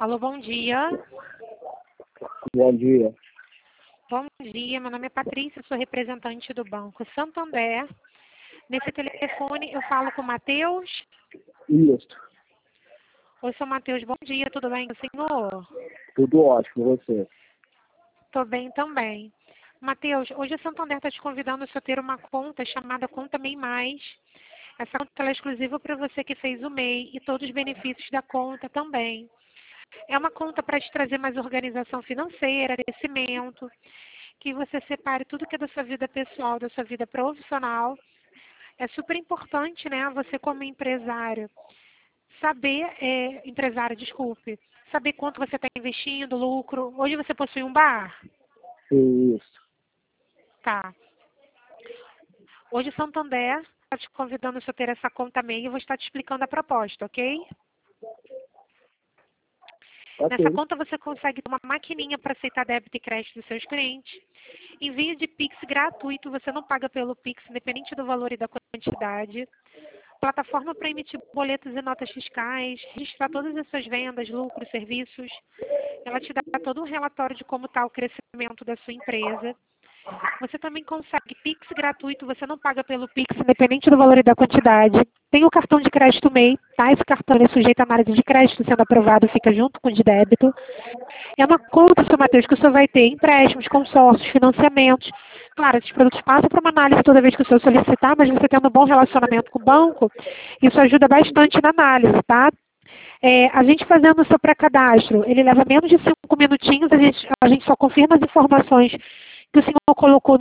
Alô, bom dia. Bom dia. Bom dia, meu nome é Patrícia, sou representante do Banco Santander. Nesse telefone eu falo com o Matheus. Isso. Oi, seu Matheus, bom dia, tudo bem com o senhor? Tudo ótimo, você? Tô bem também. Matheus, hoje a Santander está te convidando a você ter uma conta chamada Conta MEI Mais. Essa conta ela é exclusiva para você que fez o MEI e todos os benefícios da conta também. É uma conta para te trazer mais organização financeira, crescimento, que você separe tudo que é da sua vida pessoal, da sua vida profissional. É super importante, né, você como empresário, saber, desculpe, saber quanto você está investindo, lucro. Hoje você possui um bar? Isso. Tá. Hoje o Santander está te convidando a ter essa conta MEI e eu vou estar te explicando a proposta, ok? Nessa Ok. conta você consegue ter uma maquininha para aceitar débito e crédito dos seus clientes. Envio de Pix gratuito, você não paga pelo Pix, independente do valor e da quantidade. Plataforma para emitir boletos e notas fiscais, registrar todas as suas vendas, lucros, serviços. Ela te dá todo um relatório de como está o crescimento da sua empresa. Você também consegue Pix gratuito, você não paga pelo Pix, independente do valor e da quantidade. Tem o cartão de crédito MEI, tá? Esse cartão é sujeito à análise de crédito, sendo aprovado, fica junto com o de débito. É uma conta, seu Matheus, que o senhor vai ter empréstimos, consórcios, financiamentos. Claro, esses produtos passam para uma análise toda vez que o senhor solicitar, mas você tendo um bom relacionamento com o banco, isso ajuda bastante na análise, tá? A gente fazendo o seu pré-cadastro, ele leva menos de 5 minutinhos, a gente só confirma as informações que o senhor colocou